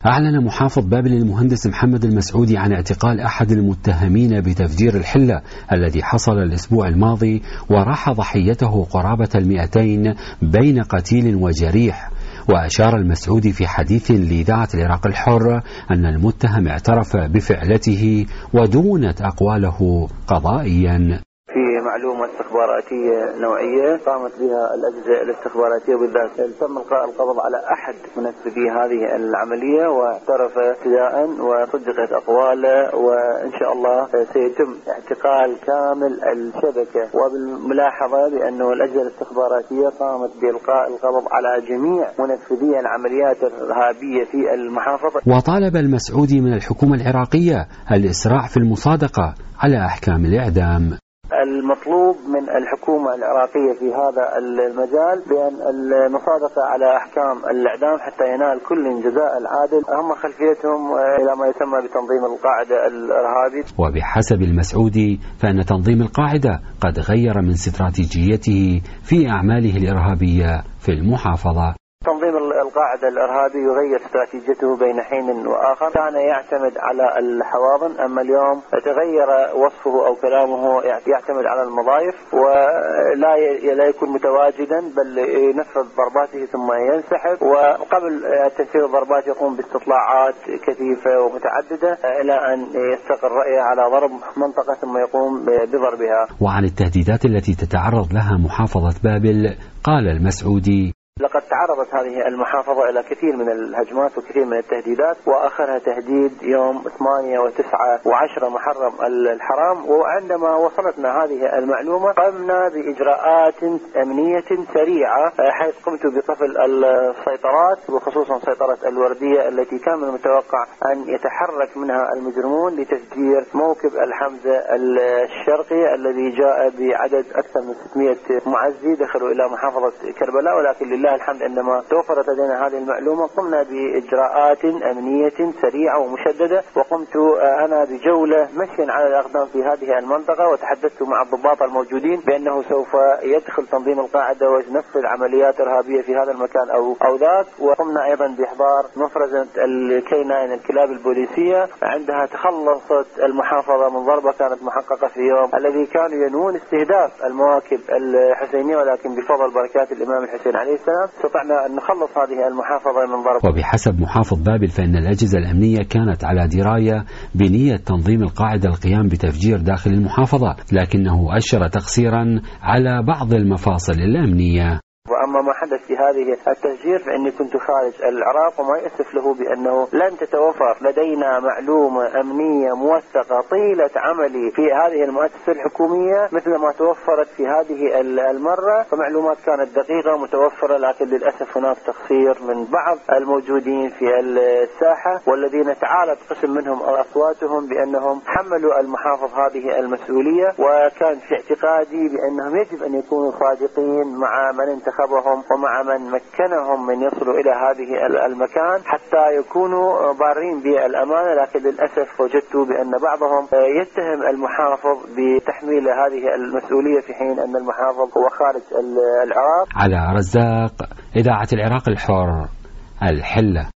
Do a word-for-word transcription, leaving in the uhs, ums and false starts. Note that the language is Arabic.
أعلن محافظ بابل المهندس محمد المسعودي عن اعتقال أحد المتهمين بتفجير الحلة الذي حصل الأسبوع الماضي وراح ضحيته قرابة المئتين بين قتيل وجريح. وأشار المسعودي في حديث لإذاعة العراق الحر أن المتهم اعترف بفعلته ودونت أقواله قضائيا. في معلومة استخباراتية نوعية قامت بها الأجهزة الاستخباراتية بالذات تم إلقاء القبض على أحد منفذي هذه العملية واعترف ابتداء وصدقت أقواله، وإن شاء الله سيتم اعتقال كامل الشبكة. وبالملاحظة بأنه الأجهزة الاستخباراتية قامت بإلقاء القبض على جميع منفذي العمليات الإرهابية في المحافظة. وطالب المسعودي من الحكومة العراقية الإسراع في المصادقة على أحكام الإعدام. المطلوب من الحكومة العراقية في هذا المجال بأن المصادقة على أحكام الإعدام حتى ينال كل جزاء العادل. هم خلفيتهم إلى ما يسمى بتنظيم القاعدة الإرهابي. وبحسب المسعودي فإن تنظيم القاعدة قد غير من استراتيجيته في أعماله الإرهابية في المحافظة. تنظيم القاعدة الإرهابي يغير استراتيجيته بين حين وآخر، كان يعتمد على الحواضن، أما اليوم تغير وصفه أو كلامه يعتمد على المضايف ولا لا يكون متواجدا بل ينفذ ضرباته ثم ينسحب، وقبل تنفيذ الضربات يقوم باستطلاعات كثيفة ومتعددة إلى أن يستقر رأيه على ضرب منطقة ثم يقوم بضربها. وعن التهديدات التي تتعرض لها محافظة بابل قال المسعودي: لقد تعرضت هذه المحافظة إلى كثير من الهجمات وكثير من التهديدات، وآخرها تهديد يوم ثمانية وتسعة وعشرة محرم الحرام. وعندما وصلتنا هذه المعلومة قمنا بإجراءات أمنية سريعة، حيث قمت بقفل السيطرات وخصوصا سيطرة الوردية التي كان من المتوقع أن يتحرك منها المجرمون لتفجير موكب الحمزة الشرقي الذي جاء بعدد أكثر من ستمئة معزي دخلوا إلى محافظة كربلاء. ولكن لله الحمد عندما توفرت لدينا هذه المعلومة قمنا بإجراءات أمنية سريعة ومشددة، وقمت أنا بجولة مشيا على الأقدام في هذه المنطقة، وتحدثت مع الضباط الموجودين بأنه سوف يدخل تنظيم القاعدة وينفذ عمليات إرهابية في هذا المكان أو أو ذاك. وقمنا أيضا بإحضار مفرزة الكيناين الكلاب البوليسية، عندها تخلصت المحافظة من ضربة كانت محققة في يوم الذي كانوا ينوون استهداف المواكب الحسينية، ولكن بفضل بركات الإمام الحسين عليه السلام استطعنا أن نخلص هذه المحافظة من ضرب. وبحسب محافظ بابل فإن الأجهزة الأمنية كانت على دراية بنية تنظيم القاعدة القيام بتفجير داخل المحافظة، لكنه أشر تقصيرا على بعض المفاصل الأمنية. وأما ما حدث في هذه التفجير فإني كنت خارج العراق، وما يأسف له بأنه لن تتوفر لدينا معلومة أمنية موثقة طيلة عملي في هذه المؤسسة الحكومية مثل ما توفرت في هذه المرة. فمعلومات كانت دقيقة متوفرة، لكن للأسف هناك تقصير من بعض الموجودين في الساحة والذين تعالت قسم منهم أصواتهم بأنهم حملوا المحافظ هذه المسؤولية. وكان في اعتقادي بأنهم يجب أن يكونوا صادقين مع من انتخبهم ومع من مكنهم من يصلوا إلى هذه المكان حتى يكونوا بارين بالأمانة، لكن للأسف وجدت بأن بعضهم يتهم المحافظ بتحميل هذه المسؤولية في حين أن المحافظ هو خارج العراق. على رزاق، إذاعة العراق الحر، الحلة.